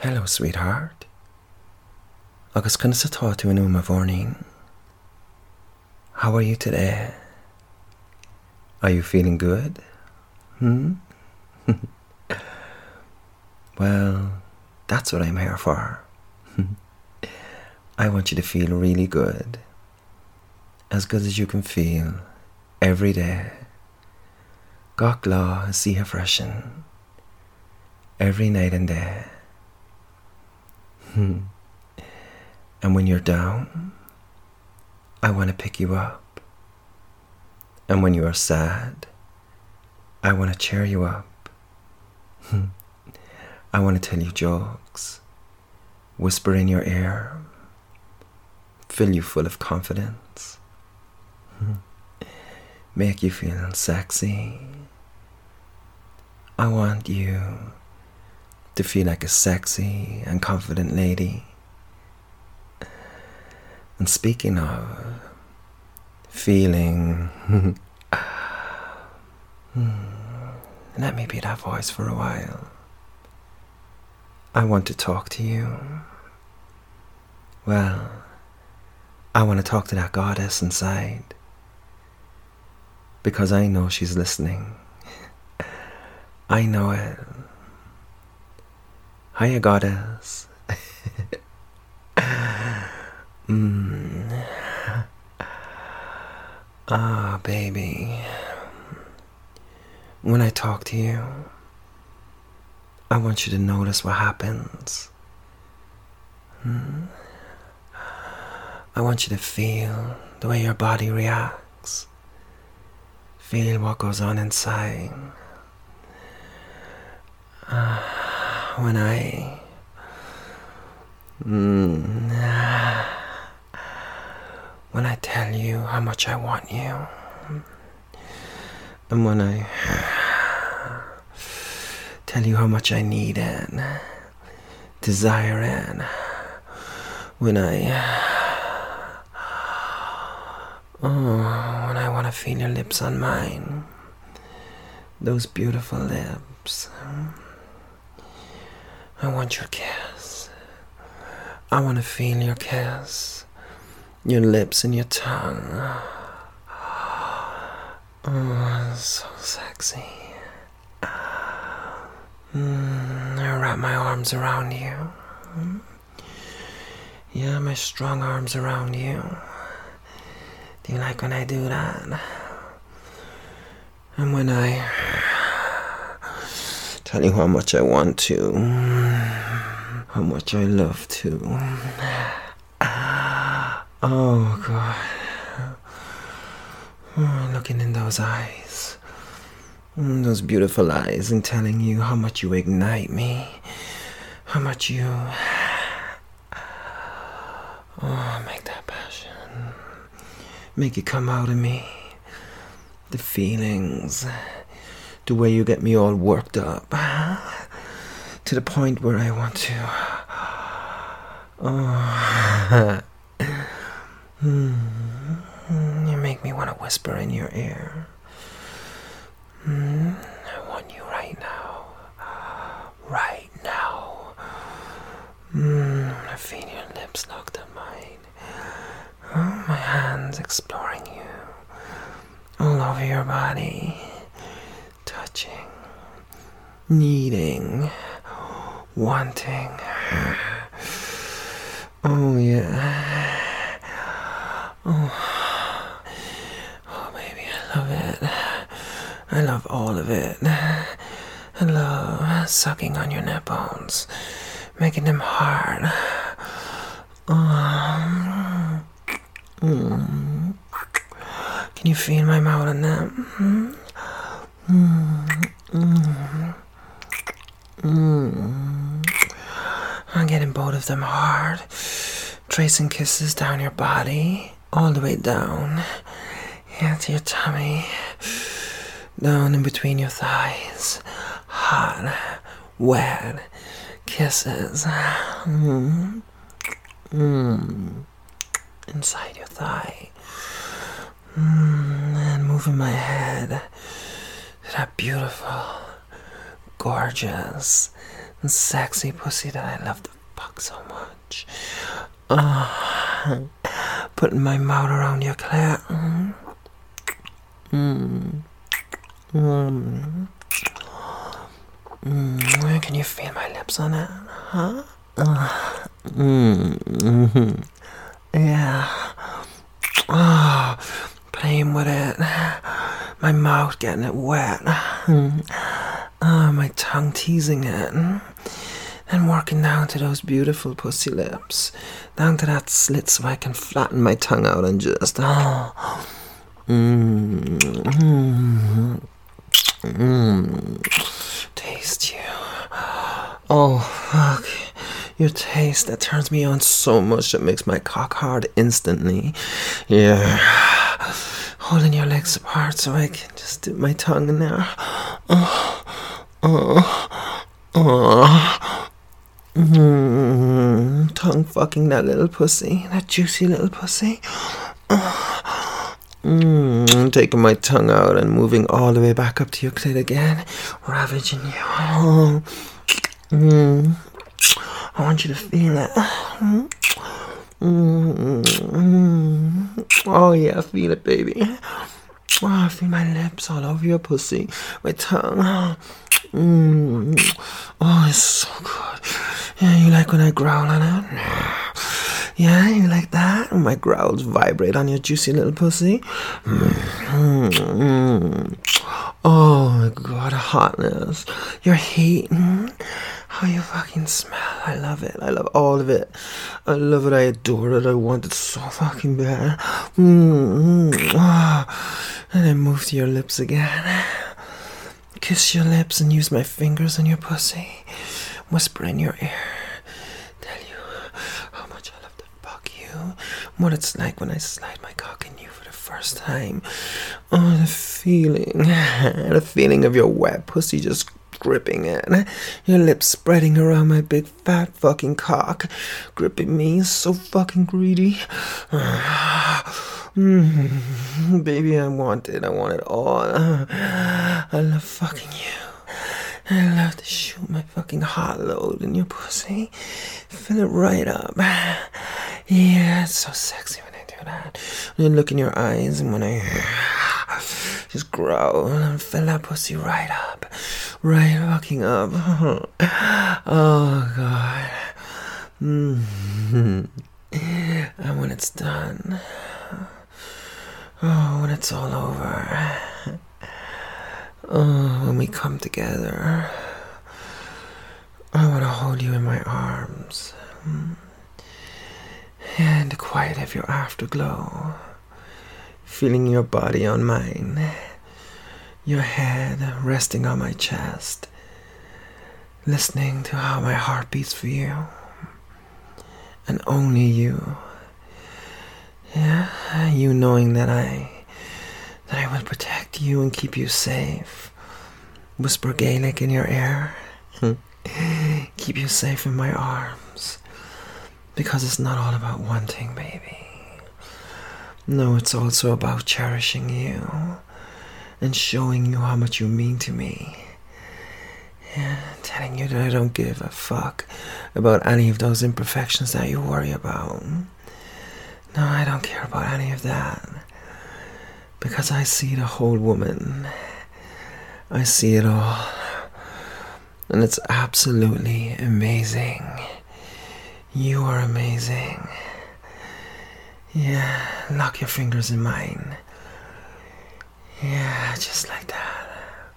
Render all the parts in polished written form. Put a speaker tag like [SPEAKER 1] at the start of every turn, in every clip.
[SPEAKER 1] Hello, sweetheart. Agus conna sa tá tú inúma bhórnín. How are you today? Are you feeling good? Well, that's what I'm here for. I want you to feel really good. As good as you can feel every day. Gach lá is sithe freisin. Every night and day. And when you're down, I want to pick you up. And when you are sad, I want to cheer you up. I want to tell you jokes, whisper in your ear, fill you full of confidence, make you feel sexy. I want you to feel like a sexy and confident lady. And speaking of feeling, let me be that voice for a while. I want to talk to you. Well, I want to talk to that goddess inside, because I know she's listening. I know it. Hiya, goddess. Ah, baby. When I talk to you, I want you to notice what happens. I want you to feel the way your body reacts. Feel what goes on inside. When I tell you how much I want you, and when I tell you how much I need it, desire it, when I want to feel your lips on mine, those beautiful lips. I want your kiss. I want to feel your kiss, your lips and your tongue. Oh, so sexy. I wrap my arms around you. Yeah, my strong arms around you. Do you like when I do that? And when I tell you how much I want to, how much I love to. Oh, God. Looking in those eyes, those beautiful eyes, and telling you how much you ignite me, how much you make that passion, make it come out of me, the feelings, the way you get me all worked up, to the point where I want to you make me want to whisper in your ear. I want you right now. Right now. I feel your lips locked on mine. My hands exploring you. All over your body. Touching. Needing. Wanting. Oh, yeah. Oh, baby, I love it. I love all of it. I love sucking on your nipples, making them hard. Can you feel my mouth on them? I'm getting both of them hard, tracing kisses down your body. All the way down, yeah, to your tummy, down in between your thighs, hot, wet kisses, inside your thigh, and moving my head to that beautiful, gorgeous, and sexy pussy that I love to fuck so much. Putting my mouth around your clit. Can you feel my lips on it? Huh? Yeah. Playing with it. My mouth getting it wet. My tongue teasing it. And working down to those beautiful pussy lips. Down to that slit so I can flatten my tongue out and just... Taste you. Oh, fuck. Your taste that turns me on so much that makes my cock hard instantly. Yeah. Holding your legs apart so I can just dip my tongue in there. Tongue fucking that little pussy. That juicy little pussy. Taking my tongue out and moving all the way back up to your clit again, ravaging you. I want you to feel it. Oh yeah, feel it, baby. I feel my lips all over your pussy, my tongue. Oh, it's so good. Yeah, you like when I growl on it? Yeah, you like that? My growls vibrate on your juicy little pussy. Oh my god, hotness. Your heat. How you fucking smell. I love it. I love all of it. I love it. I adore it. I want it so fucking bad. And then move to your lips again. Kiss your lips and use my fingers on your pussy. Whisper in your ear. Tell you how much I love to fuck you. What it's like when I slide my cock in you for the first time. Oh, the feeling. The feeling of your wet pussy just gripping it. Your lips spreading around my big fat fucking cock. Gripping me so fucking greedy. Baby, I want it. I want it all. I love fucking you. I love to shoot my fucking hot load in your pussy. Fill it right up. Yeah, it's so sexy when I do that. When I look in your eyes and when I just growl and fill that pussy right up. Right fucking up. Oh, God. And when it's done... Oh, when it's all over. Oh, when we come together. I want to hold you in my arms. And the quiet of your afterglow. Feeling your body on mine. Your head resting on my chest. Listening to how my heart beats for you. And only you. Yeah, you knowing that I will protect you and keep you safe. Whisper Gaelic in your ear. Keep you safe in my arms. Because it's not all about wanting, baby. No, it's also about cherishing you and showing you how much you mean to me. Yeah, telling you that I don't give a fuck about any of those imperfections that you worry about. No, I don't care about any of that. Because I see the whole woman. I see it all. And it's absolutely amazing. You are amazing. Yeah, lock your fingers in mine. Yeah, just like that.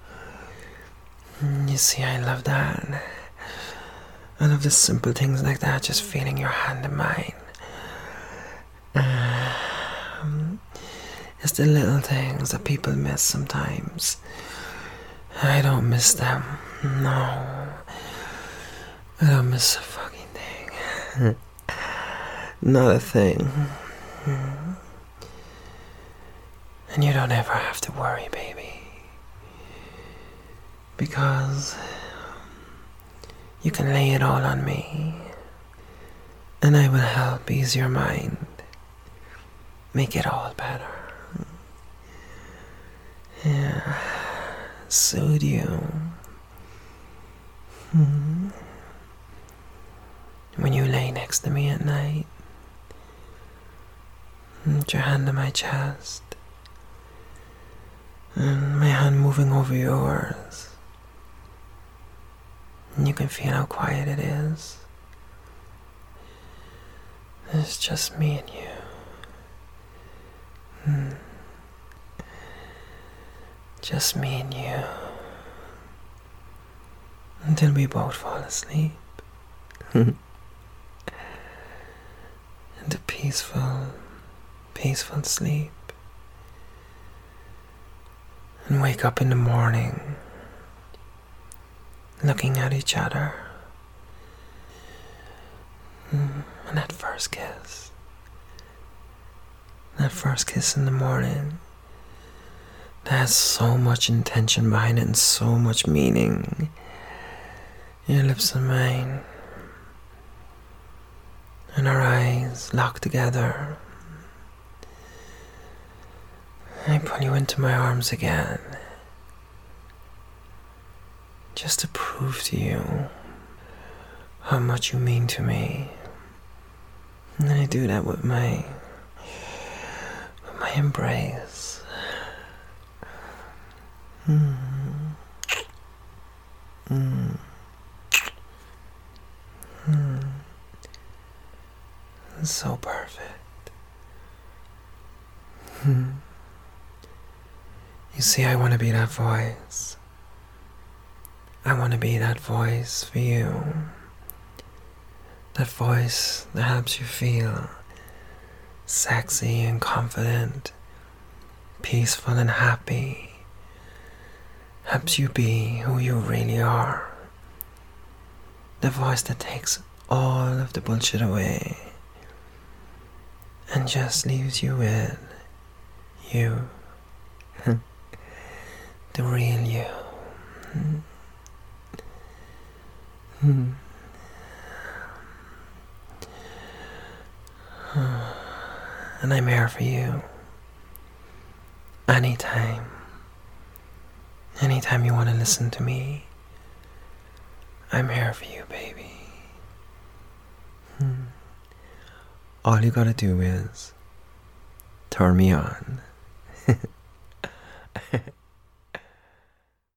[SPEAKER 1] You see, I love that. I love the simple things like that, just feeling your hand in mine. It's the little things that people miss sometimes. I don't miss them. No. I don't miss a fucking thing. Not a thing. And you don't ever have to worry, baby. Because you can lay it all on me. And I will help ease your mind. Make it all better. Yeah. Soothe you. next to me at night. And put your hand on my chest. And my hand moving over yours. And you can feel how quiet it is. It's just me and you. Just me and you. Until we both fall asleep. Into peaceful sleep. And wake up in the morning looking at each other. And that first kiss. That first kiss in the morning. That has so much intention behind it and so much meaning. Your lips and mine. And our eyes locked together. I pull you into my arms again. Just to prove to you how much you mean to me. And I do that with my embrace. It's so perfect. You see, I want to be that voice. I want to be that voice for you. That voice that helps you feel sexy and confident, peaceful and happy. Helps you be who you really are. The voice that takes all of the bullshit away and just leaves you with you. The real you. And I'm here for you. Anytime. Anytime you want to listen to me, I'm here for you, baby. All you gotta do is turn me on.